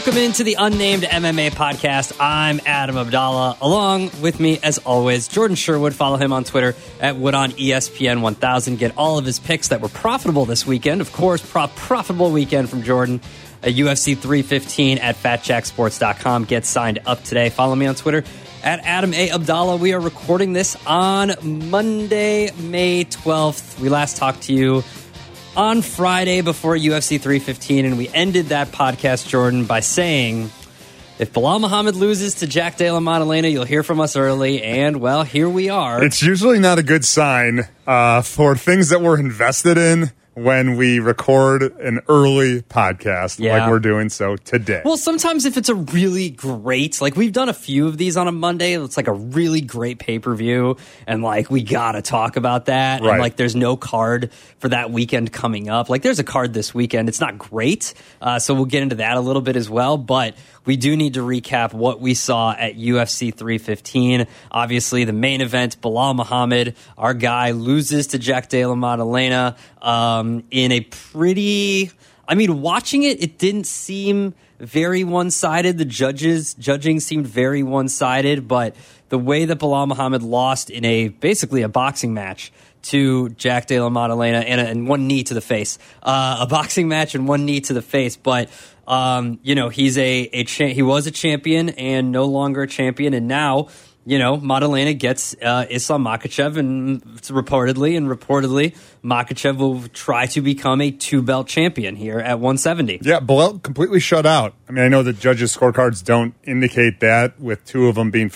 Welcome into the Unnamed MMA Podcast. I'm Adam Abdallah. Along with me, as always, Jordan Sherwood. Follow him on Twitter at WoodOnESPN1000. Get all of his picks that were profitable this weekend. Of course, profitable weekend from Jordan. UFC 315 at FatJackSports.com. Get signed up today. Follow me on Twitter at Adam A. Abdallah. We are recording this on Monday, May 12th. We last talked to you on Friday before UFC 315, and we ended that podcast, Jordan, by saying, if Belal Muhammad loses to Jack Della Maddalena, you'll hear from us early, and, well, here we are. It's usually not a good sign for things that we're invested in when we record an early podcast like we're doing so today. Well, sometimes if it's a really great, like we've done a few of these on a Monday, it's like a really great pay-per-view, and like we gotta talk about that. Right. And like there's no card for that weekend coming up. Like there's a card this weekend. It's not great, so we'll get into that a little bit as well, but we do need to recap what we saw at UFC 315. Obviously, the main event, Belal Muhammad, our guy, loses to Jack Della Maddalena in a pretty... I mean, watching it, it didn't seem very one-sided. The judging seemed very one-sided, but the way that Belal Muhammad lost in basically a boxing match to Jack Della Maddalena and one knee to the face, a boxing match and one knee to the face, but you know, he was a champion and no longer a champion, and now, you know, Maddalena gets Islam Makhachev, and reportedly Makhachev will try to become a two-belt champion here at 170. Yeah, Belal completely shut out. I mean, I know the judges' scorecards don't indicate that, with two of them being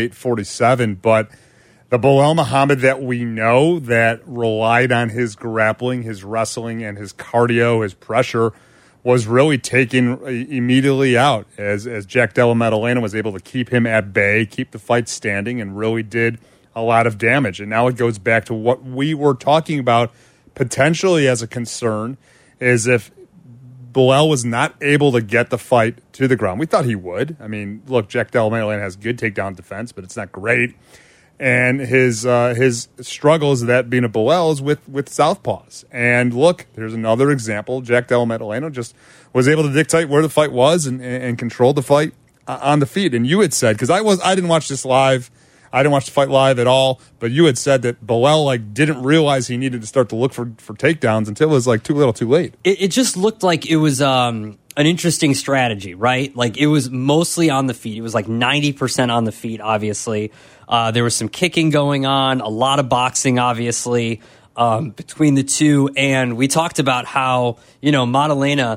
48-47, but the Belal Muhammad that we know that relied on his grappling, his wrestling, and his cardio, his pressure, was really taken immediately out as Jack Della Maddalena was able to keep him at bay, keep the fight standing, and really did a lot of damage. And now it goes back to what we were talking about potentially as a concern, is if Belal was not able to get the fight to the ground. We thought he would. I mean, look, Jack Della Maddalena has good takedown defense, but it's not great. And his struggles, that being a Belal, is with southpaws. And look, there's another example. Jack Della Maddalena just was able to dictate where the fight was and controlled the fight on the feet. And you had said, because I didn't watch this live, I didn't watch the fight live at all, but you had said that Belal didn't realize he needed to start to look for takedowns until it was too little, too late. It just looked like it was an interesting strategy, right? Like it was mostly on the feet. It was like 90% on the feet, obviously. There was some kicking going on, a lot of boxing, obviously, between the two. And we talked about how, you know, Maddalena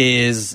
is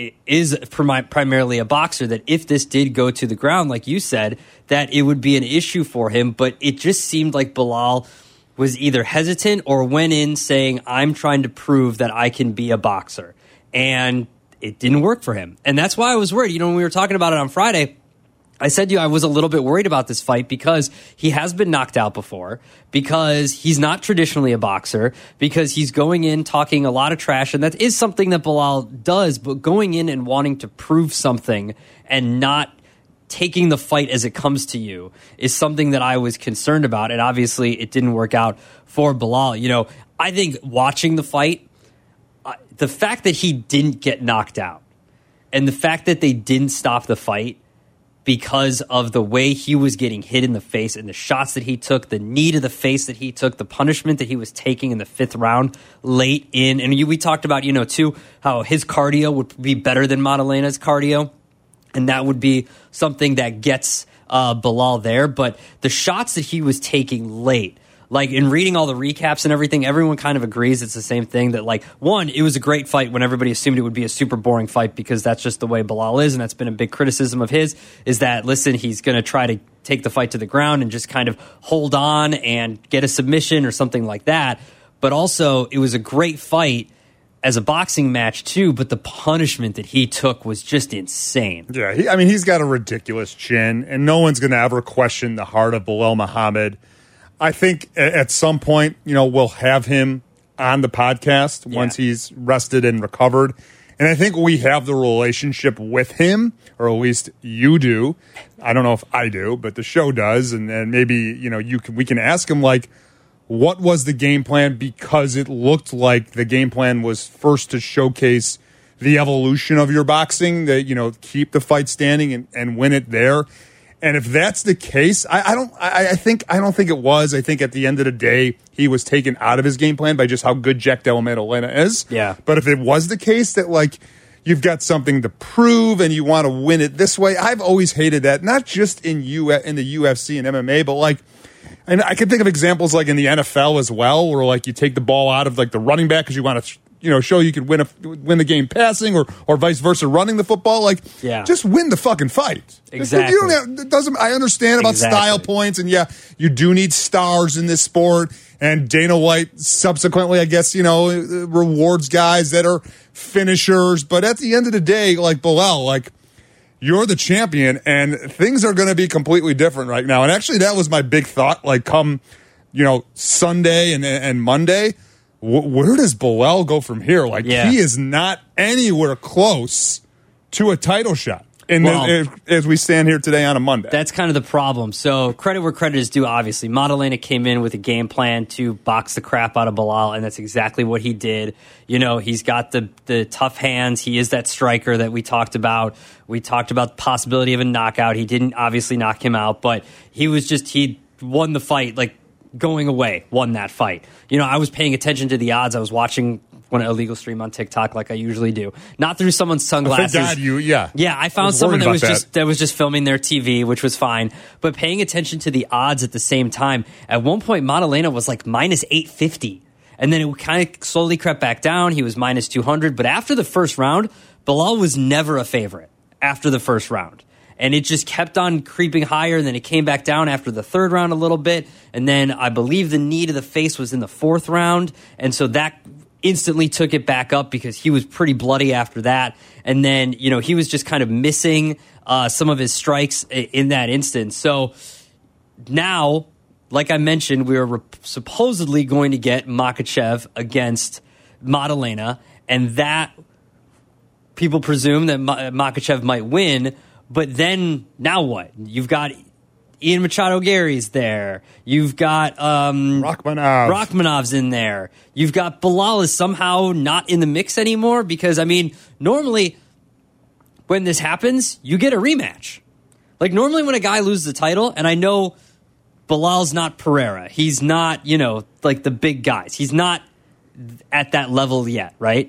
primarily a boxer, that if this did go to the ground, like you said, that it would be an issue for him. But it just seemed like Belal was either hesitant or went in saying, I'm trying to prove that I can be a boxer. And it didn't work for him. And that's why I was worried. You know, when we were talking about it on Friday, I said to you I was a little bit worried about this fight because he has been knocked out before, because he's not traditionally a boxer, because he's going in talking a lot of trash, and that is something that Belal does, but going in and wanting to prove something and not taking the fight as it comes to you is something that I was concerned about, and obviously it didn't work out for Belal. You know, I think watching the fight, the fact that he didn't get knocked out and the fact that they didn't stop the fight because of the way he was getting hit in the face and the shots that he took, the knee to the face that he took, the punishment that he was taking in the fifth round late in. And we talked about, you know, too, how his cardio would be better than Maddalena's cardio. And that would be something that gets Belal there. But the shots that he was taking late, like in reading all the recaps and everything, everyone kind of agrees it's the same thing, that like, one, it was a great fight when everybody assumed it would be a super boring fight, because that's just the way Belal is, and that's been a big criticism of his, is that, listen, he's going to try to take the fight to the ground and just kind of hold on and get a submission or something like that. But also, it was a great fight as a boxing match too, but the punishment that he took was just insane. Yeah, he's got a ridiculous chin, and no one's going to ever question the heart of Belal Muhammad. I think at some point, you know, we'll have him on the podcast once he's rested and recovered. And I think we have the relationship with him, or at least you do. I don't know if I do, but the show does. And maybe, you know, we can ask him, like, what was the game plan? Because it looked like the game plan was first to showcase the evolution of your boxing, that, you know, keep the fight standing and win it there. And if that's the case, I don't think it was. I think at the end of the day, he was taken out of his game plan by just how good Jack Della Maddalena is. Yeah. But if it was the case that, like, you've got something to prove and you want to win it this way, I've always hated that. Not just in the UFC and MMA, but like, and I can think of examples like in the NFL as well, where like you take the ball out of like the running back because you want to, you know, show you could win the game passing, or vice versa, running the football. Like, just win the fucking fight. Exactly. You don't have, it doesn't. I understand about style points, and yeah, you do need stars in this sport. And Dana White subsequently, I guess, you know, rewards guys that are finishers. But at the end of the day, like Belal, like, you're the champion, and things are going to be completely different right now. And actually, that was my big thought. Like, come, you know, Sunday and Monday. Where does Belal go from here? Like, he is not anywhere close to a title shot as we stand here today on a Monday. That's kind of the problem. So credit where credit is due, obviously. Maddalena came in with a game plan to box the crap out of Belal, and that's exactly what he did. You know, he's got the tough hands. He is that striker that we talked about. We talked about the possibility of a knockout. He didn't obviously knock him out, but he won the fight, like, going away, won that fight. You know, I was paying attention to the odds. I was watching one illegal stream on TikTok like I usually do. Not through someone's sunglasses. Oh, thank God, Yeah, I found someone that was just filming their TV, which was fine. But paying attention to the odds at the same time, at one point Maddalena was like minus 850. And then it kind of slowly crept back down. He was minus 200. But after the first round, Belal was never a favorite after the first round. And it just kept on creeping higher, and then it came back down after the third round a little bit. And then I believe the knee to the face was in the fourth round. And so that instantly took it back up because he was pretty bloody after that. And then, you know, he was just kind of missing some of his strikes in that instance. So now, like I mentioned, we are supposedly going to get Makhachev against Maddalena, and that people presume that Makhachev might win. But then, now what? You've got Ian Machado Gary's there. You've got Rachmanov's in there. You've got Belal is somehow not in the mix anymore because, I mean, normally when this happens, you get a rematch. Like, normally when a guy loses the title, and I know Belal's not Pereira. He's not, you know, like the big guys. He's not at that level yet, right?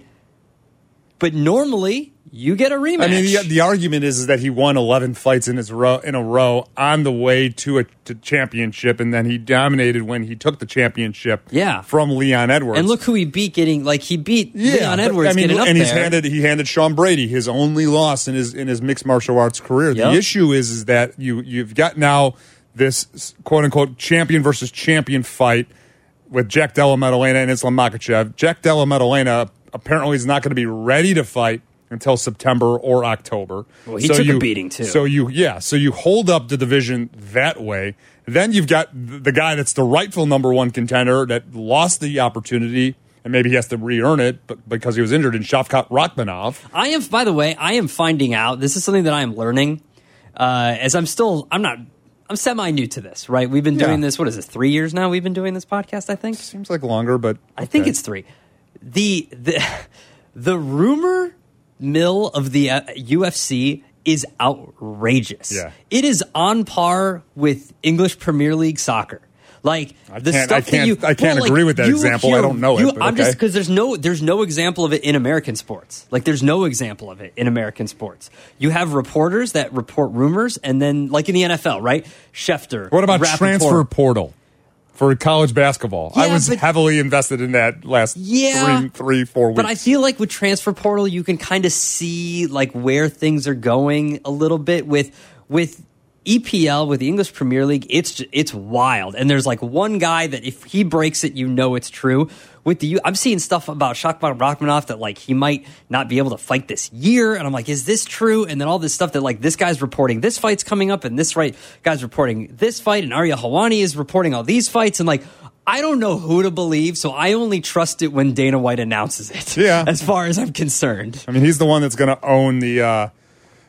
But normally you get a rematch. I mean, the argument is that he won 11 fights in a row on the way to championship, and then he dominated when he took the championship from Leon Edwards. And look who he beat he beat Leon Edwards getting up and there. He handed Sean Brady his only loss in his mixed martial arts career. Yep. The issue is that you've got now this quote-unquote champion versus champion fight with Jack Della Maddalena and Islam Makhachev. Jack Della Maddalena apparently is not going to be ready to fight until September or October. Well, he took a beating too. So you hold up the division that way. Then you've got the guy that's the rightful number one contender that lost the opportunity, and maybe he has to re-earn it because he was injured in Shavkat Rachmanov. By the way, I am finding out, this is something that I am learning, as I'm semi-new to this, right? We've been doing this, 3 years now we've been doing this podcast, I think? Seems like longer, but... I think it's 3. The rumor mill of the UFC is outrageous. Yeah. It is on par with English Premier League soccer. Like I can't agree with that example. I don't know it. I'm just because there's no example of it in American sports. Like there's no example of it in American sports. You have reporters that report rumors, and then like in the NFL, right? Schefter. What about transfer portal for college basketball? Yeah, I was heavily invested in that last 4 weeks. But I feel like with transfer portal, you can kind of see like where things are going a little bit with EPL, with the English Premier League. It's wild, and there's like one guy that if he breaks it, you know it's true. I'm seeing stuff about Shavkat Rachmanov that like he might not be able to fight this year, and I'm like, is this true? And then all this stuff that like this guy's reporting this fight's coming up, and this guy's reporting this fight, and Ariel Helwani is reporting all these fights, and like I don't know who to believe, so I only trust it when Dana White announces it. Yeah, as far as I'm concerned. I mean, he's the one that's going to own the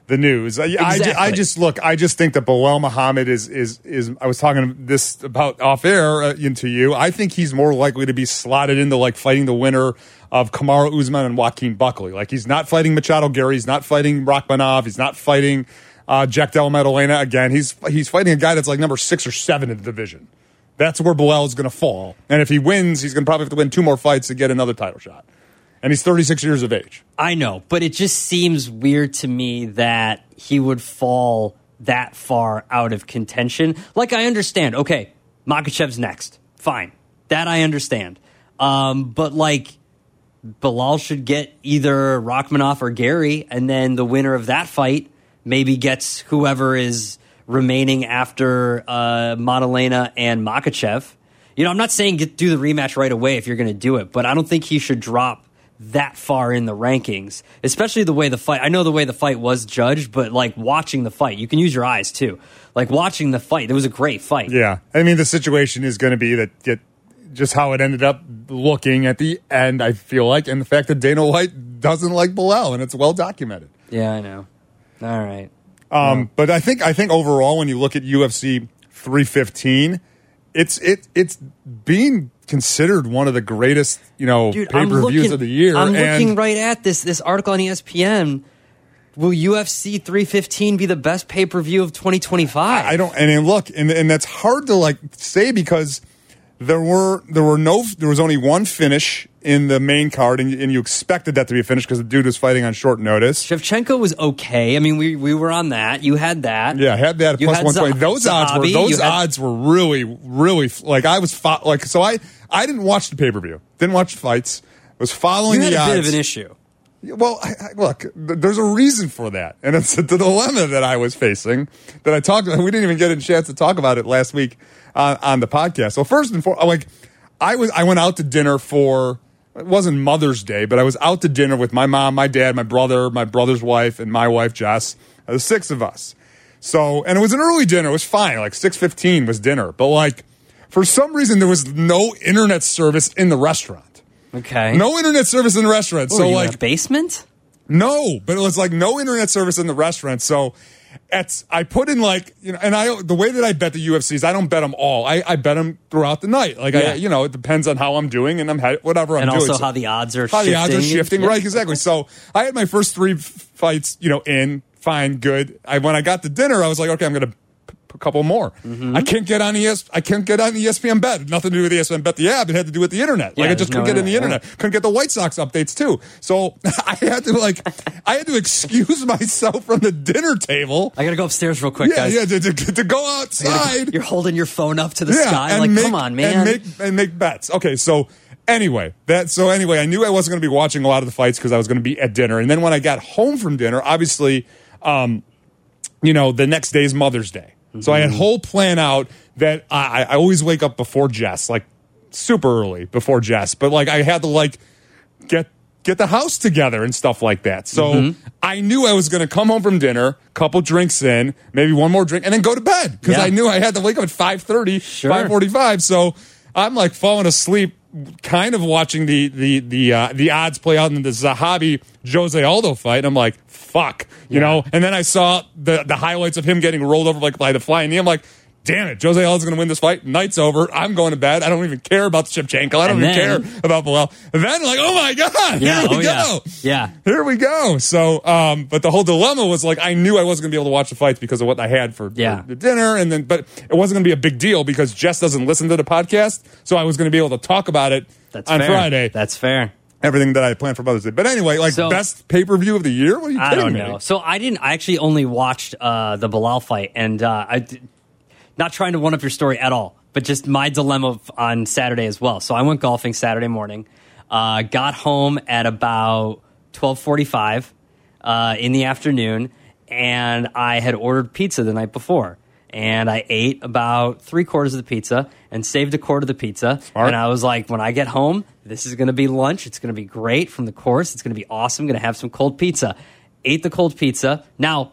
the news. Exactly. I just think that Belal Muhammad is. I was talking this about off air to you. I think he's more likely to be slotted into like fighting the winner of Kamaru Usman and Joaquin Buckley. Like he's not fighting Machado Gary. He's not fighting Rakhmonov. He's not fighting Jack Del Maddalena again. He's fighting a guy that's like number 6 or 7 in the division. That's where Belal is going to fall. And if he wins, he's going to probably have to win 2 more fights to get another title shot. And he's 36 years of age. I know, but it just seems weird to me that he would fall that far out of contention. Like, I understand. Okay, Makhachev's next. Fine. That I understand. But, like, Belal should get either Rakhmonov or Gary, and then the winner of that fight maybe gets whoever is remaining after Maddalena and Makhachev. You know, I'm not saying do the rematch right away if you're going to do it, but I don't think he should drop that far in the rankings, especially the way the fight. I know the way the fight was judged, but like watching the fight, you can use your eyes too. Like watching the fight, it was a great fight. Yeah, I mean the situation is going to be that just how it ended up looking at the end. I feel like, and the fact that Dana White doesn't like Belal, and it's well documented. Yeah, I know. All right, but I think overall, when you look at UFC 315, it's being considered one of the greatest, pay-per-views of the year. I'm looking right at this article on ESPN. Will UFC 315 be the best pay-per-view of 2025? I don't. And look, and that's hard to like say because there was only one finish in the main card, and you expected that to be a finish because the dude was fighting on short notice. Shevchenko was okay. I mean, we were on that. You had that. Yeah, I had that at plus 120. Those odds were really, really like I was so I didn't watch the pay-per-view. Didn't watch the fights. Was following the odds. You had a bit of an issue. Well, look, there's a reason for that, and it's the dilemma that I was facing that I talked about. We didn't even get a chance to talk about it last week on the podcast. So first and foremost, I went out to dinner for. It wasn't Mother's Day, but I was out to dinner with my mom, my dad, my brother's wife, and my wife Jess. The 6 of us. So, and it was an early dinner. It was fine. Like 6:15 was dinner, but like for some reason there was no internet service in the restaurant. Okay. No internet service in the restaurant. So like in a basement? No, but it was like no internet service in the restaurant. So I put in like, and the way that I bet the UFCs, I don't bet them all. I bet them throughout the night. Like, yeah. It depends on how I'm doing and whatever I'm doing. And also how the odds are shifting. How the odds are shifting, right, exactly. So I had my first 3 fights, in, fine, good. When I got to dinner, I was like, okay, I'm going to a couple more. Mm-hmm. I can't get on ESPN Bet. Nothing to do with ESPN Bet the app. It had to do with the internet. Like I just couldn't get in the internet. Yeah. Couldn't get the White Sox updates too. So I had to excuse myself from the dinner table. I got to go upstairs real quick, guys. Yeah, to go outside. You're holding your phone up to the sky. Like, come on, man. And make bets. Okay, so anyway, I knew I wasn't going to be watching a lot of the fights because I was going to be at dinner. And then when I got home from dinner, obviously, the next day is Mother's Day. So I had a whole plan out that I always wake up before Jess, like super early before Jess. But like I had to get the house together and stuff like that. So I knew I was going to come home from dinner, couple drinks in, maybe one more drink, and then go to bed because I knew I had to wake up at 5:30, 5:45. So I'm like falling asleep, kind of watching the odds play out in the Zahabi Jose Aldo fight. And I'm like, fuck, you know. And then I saw the highlights of him getting rolled over by the flying knee. I'm like, damn it, Jose Aldo's going to win this fight. Night's over. I'm going to bed. I don't even care about Shevchenko. I don't even care about Belal. And then like, oh my god, here we go. Yeah, here we go. So, but the whole dilemma was like, I knew I wasn't going to be able to watch the fights because of what I had for the dinner, and but it wasn't going to be a big deal because Jess doesn't listen to the podcast, so I was going to be able to talk about it on Friday. That's fair. Everything that I planned for Mother's Day. But anyway, best pay-per-view of the year? What are you kidding me? I don't know. So I actually only watched the Belal fight, and not trying to one-up your story at all, but just my dilemma on Saturday as well. So I went golfing Saturday morning, got home at about 12:45 in the afternoon, and I had ordered pizza the night before. And I ate about 3/4 of the pizza and saved 1/4 of the pizza. Smart. And I was like, when I get home, this is going to be lunch. It's going to be great from the course. It's going to be awesome. I'm going to have some cold pizza. Ate the cold pizza. Now,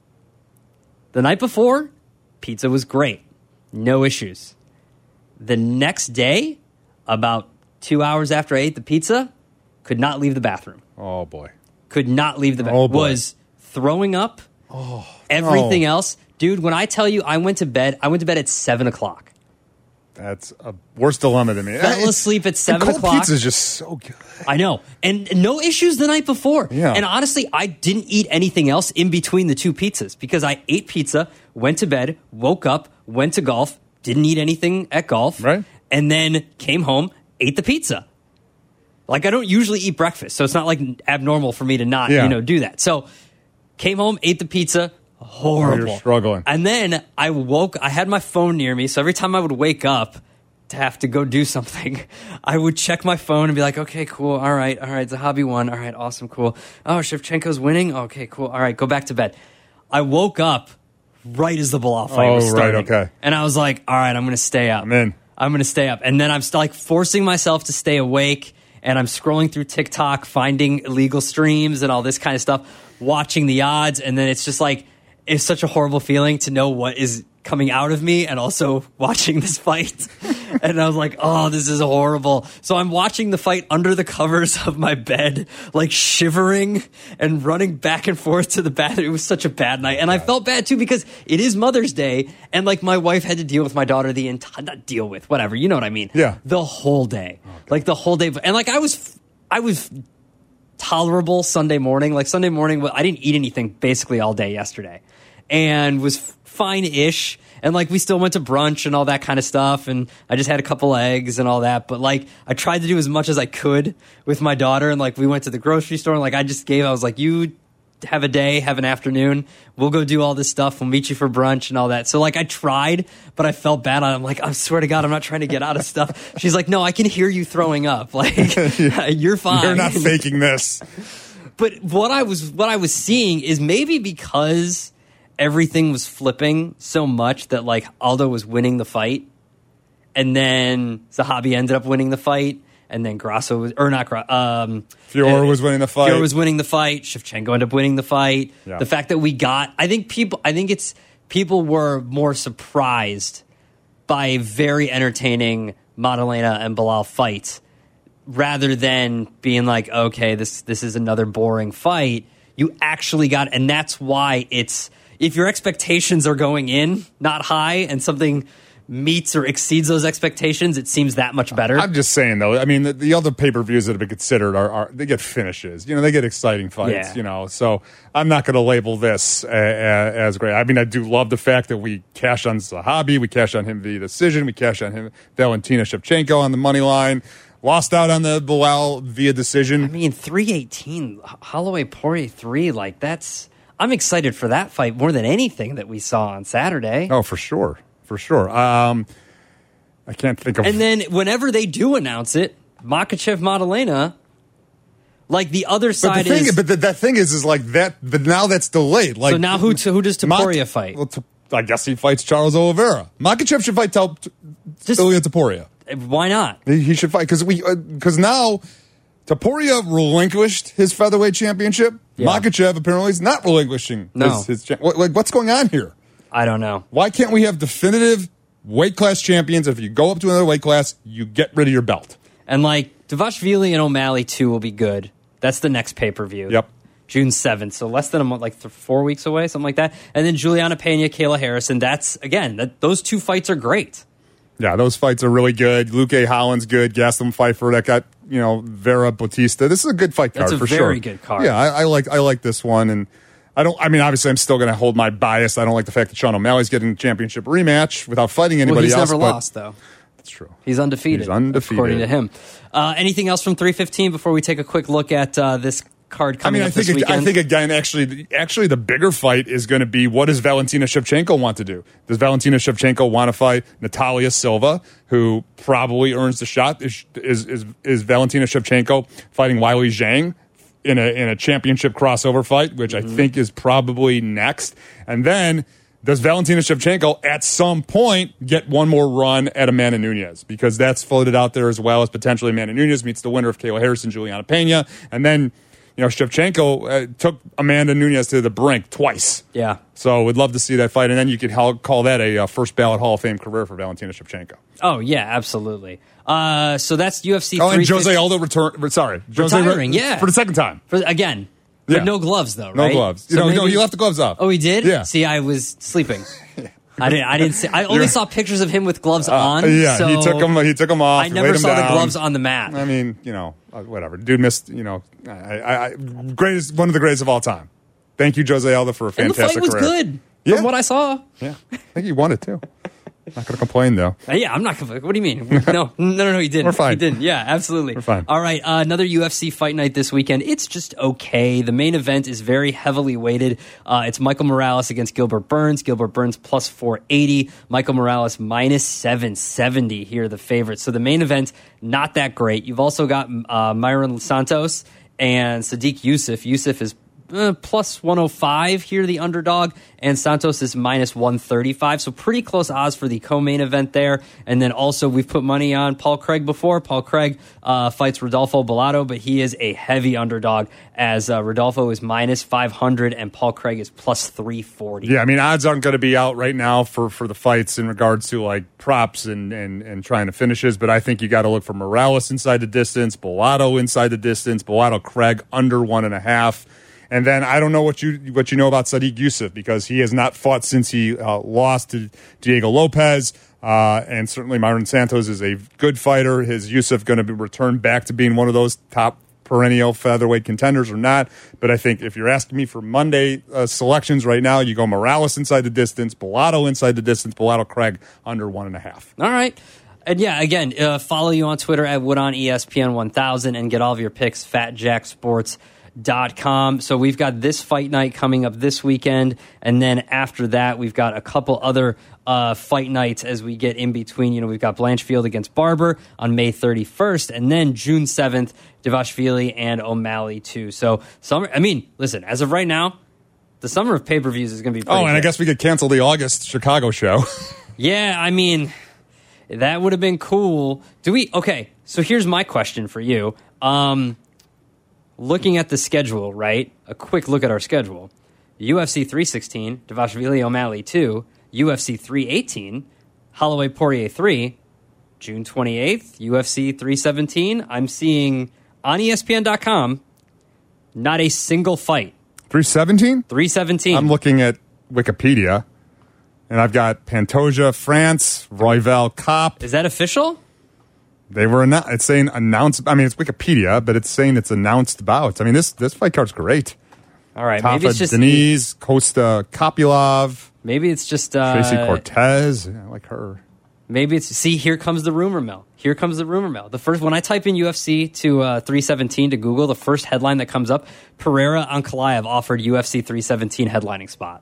the night before, pizza was great. No issues. The next day, about 2 hours after I ate the pizza, could not leave the bathroom. Oh, boy. Could not leave the bathroom. Oh, boy. Was throwing up Everything else, dude, when I tell you I went to bed at 7 o'clock. That's a worse dilemma than me. Fell asleep at 7 o'clock. Cold pizza is just so good. I know. And no issues the night before. Yeah. And honestly, I didn't eat anything else in between the two pizzas because I ate pizza, went to bed, woke up, went to golf, didn't eat anything at golf, right? And then came home, ate the pizza. Like, I don't usually eat breakfast, so it's not like abnormal for me to not, do that. So came home, ate the pizza. Horrible. You're struggling. And then I had my phone near me, so every time I would wake up to have to go do something, I would check my phone and be like, okay, cool, all right, Zahabi won, all right, awesome, cool. Oh, Shevchenko's winning? Okay, cool, all right, go back to bed. I woke up right as the Bilal fight was starting. Right, okay. And I was like, all right, I'm going to stay up. I'm in. I'm going to stay up. And then I'm like forcing myself to stay awake, and I'm scrolling through TikTok, finding illegal streams and all this kind of stuff, watching the odds, and then it's just like, it's such a horrible feeling to know what is coming out of me and also watching this fight. And I was like, oh, this is horrible. So I'm watching the fight under the covers of my bed, like shivering and running back and forth to the bathroom. It was such a bad night. And I felt bad too because it is Mother's Day. And like my wife had to deal with my daughter not deal with, whatever. You know what I mean? Yeah. The whole day. Like the whole day. And like I was tolerable Sunday morning. Like Sunday morning, I didn't eat anything basically all day yesterday. And was fine-ish, and like we still went to brunch and all that kind of stuff, and I just had a couple eggs and all that, but like I tried to do as much as I could with my daughter, and like we went to the grocery store, and like I was like, you have a day, have an afternoon, we'll go do all this stuff, we'll meet you for brunch and all that. So like I tried, but I felt bad. I'm like, I swear to God, I'm not trying to get out of stuff. She's like, no, I can hear you throwing up. Like, you're fine. You're not faking this. But what I was seeing is maybe because everything was flipping so much that like Aldo was winning the fight, and then Zahabi ended up winning the fight, and then Fiora was winning the fight. Fiora was winning the fight. Shevchenko ended up winning the fight. Yeah. The fact that people were more surprised by a very entertaining Maddalena and Bilal fight rather than being like, okay, this is another boring fight. You actually got, and that's why if your expectations are going in not high and something meets or exceeds those expectations, it seems that much better. I'm just saying, though, I mean, the other pay-per-views that have been considered are they get finishes. They get exciting fights, So I'm not going to label this as great. I mean, I do love the fact that we cash on Zahabi, we cash on him via decision, we cash on him, Valentina Shevchenko on the money line. Lost out on the Bilal via decision. I mean, 318, Holloway Poirier 3, like I'm excited for that fight more than anything that we saw on Saturday. Oh, for sure. For sure. I can't think of... And then whenever they do announce it, Makhachev Maddalena, like the other side is... But the thing is like that, but now that's delayed. Like, so now who does Topuria fight? Well, I guess he fights Charles Oliveira. Makhachev should fight Ilia Topuria. Why not? He should fight because now Topuria relinquished his featherweight championship. Yeah. Makhachev apparently is not relinquishing his what's going on here? I don't know. Why can't we have definitive weight class champions? If you go up to another weight class, you get rid of your belt. And like Dvalishvili and O'Malley 2 will be good. That's the next pay-per-view. Yep. June 7th, so less than a month, like 4 weeks away, something like that. And then Juliana Pena, Kayla Harrison. That's, again, those two fights are great. Yeah, those fights are really good. Luke A. Holland's good. Gastelum Pfeiffer that got, Vera Bautista. This is a good fight card for sure. That's a very good card. Yeah, I like this one, and obviously I'm still going to hold my bias. I don't like the fact that Sean O'Malley's getting a championship rematch without fighting anybody else. He's never lost, though. That's true. He's undefeated. According to him. Anything else from 315 before we take a quick look at this card coming up this weekend? I think again, actually, the bigger fight is going to be, what does Valentina Shevchenko want to do? Does Valentina Shevchenko want to fight Natalia Silva, who probably earns the shot? Is Valentina Shevchenko fighting Weili Zhang in a championship crossover fight, which I think is probably next? And then does Valentina Shevchenko at some point get one more run at Amanda Nunes? Because that's floated out there as well as potentially Amanda Nunes meets the winner of Kayla Harrison, Juliana Pena, and then. Shevchenko took Amanda Nunes to the brink twice. Yeah. So we'd love to see that fight. And then you could call that a first ballot Hall of Fame career for Valentina Shevchenko. Oh, yeah, absolutely. So that's UFC 350. And Jose Aldo retiring, yeah. For the second time. Again. But no gloves, though, right? No gloves. So no, you left the gloves off. Oh, he did? Yeah. See, I was sleeping. I didn't see. I only saw pictures of him with gloves on. Yeah, so he took them off. I never saw the gloves on the mat. I mean, whatever. Dude missed. Greatest, one of the greatest of all time. Thank you, Jose Aldo, for a fantastic and the fight was career. good from what I saw. Yeah, I think he won it too. Not going to complain, though. Yeah, I'm not complaining. What do you mean? No, he didn't. We're fine. He didn't. Yeah, absolutely. We're fine. All right, another UFC fight night this weekend. It's just okay. The main event is very heavily weighted. It's Michael Morales against Gilbert Burns. Gilbert Burns plus 480. Michael Morales minus 770 here, the favorites. So the main event, not that great. You've also got Myron Santos and Sadiq Youssef. Youssef is plus 105 here, the underdog, and Santos is minus 135. So pretty close odds for the co-main event there. And then also we've put money on Paul Craig before. Paul Craig fights Rodolfo Bellato, but he is a heavy underdog as Rodolfo is minus 500 and Paul Craig is plus 340. Yeah, I mean, odds aren't going to be out right now for the fights in regards to like props and trying to finishes, but I think you got to look for Morales inside the distance, Bellato inside the distance, Bellato Craig under 1.5. And then I don't know what you know about Sadiq Youssef because he has not fought since he lost to Diego Lopez. And certainly Myron Santos is a good fighter. Is Youssef going to be returned back to being one of those top perennial featherweight contenders or not? But I think if you're asking me for Monday selections right now, you go Morales inside the distance, Bellato inside the distance, Bellato Craig under 1.5. All right. And yeah, again, follow you on Twitter at WoodOnESPN1000 and get all of your picks, FatJackSports.com. So we've got this fight night coming up this weekend, and then after that we've got a couple other fight nights as we get in between. We've got Blanchfield against Barber on May 31st, and then June 7th, Dvalishvili and O'Malley too. So listen, as of right now, the summer of pay-per-views is going to be pretty good. I guess we could cancel the August Chicago show. Yeah, I mean, that would have been cool. Okay, so here's my question for you. Looking at the schedule, right? A quick look at our schedule. UFC 316, Dvalishvili O'Malley 2, UFC 318, Holloway Poirier 3, June 28th, UFC 317. I'm seeing on ESPN.com, not a single fight. 317? 317. I'm looking at Wikipedia, and I've got Pantoja, France, Royval Cop. Is that official? They were it's saying announced. I mean, it's Wikipedia, but it's saying it's announced bouts. I mean, this fight card's great. All right, Tafa maybe it's just Denise, Costa Kopylov. Maybe it's just Tracy Cortez. I like her. Maybe it's here comes the rumor mill. Here comes the rumor mill. The first when I type in UFC to 317 to Google, the first headline that comes up: Pereira Ankalaev offered UFC 317 headlining spot.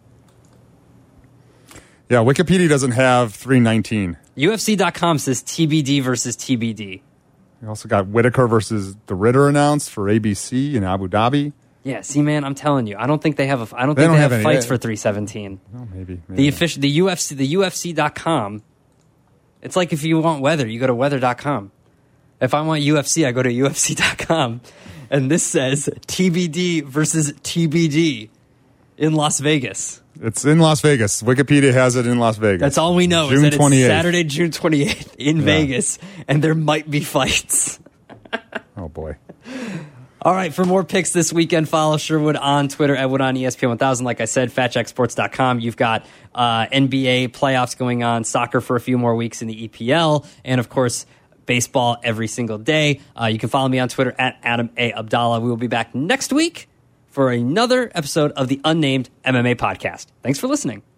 Yeah, Wikipedia doesn't have 319. UFC.com says TBD versus TBD. We also got Whitaker versus the Ritter announced for ABC in Abu Dhabi. Yeah, see, man, I'm telling you, I don't think they have. I don't think they have fights for 317. Oh, maybe. The UFC.com. It's like if you want weather, you go to weather.com. If I want UFC, I go to UFC.com, and this says TBD versus TBD in Las Vegas. It's in Las Vegas. Wikipedia has it in Las Vegas. That's all we know. June is that 28th. It's Saturday, June 28th in Vegas, and there might be fights. Oh, boy. All right, for more picks this weekend, follow Sherwood on Twitter at WoodOnESPN1000. Like I said, FatJackSports.com. You've got NBA playoffs going on, soccer for a few more weeks in the EPL, and, of course, baseball every single day. You can follow me on Twitter at Adam A. Abdallah. We will be back next week for another episode of the Unnamed MMA Podcast. Thanks for listening.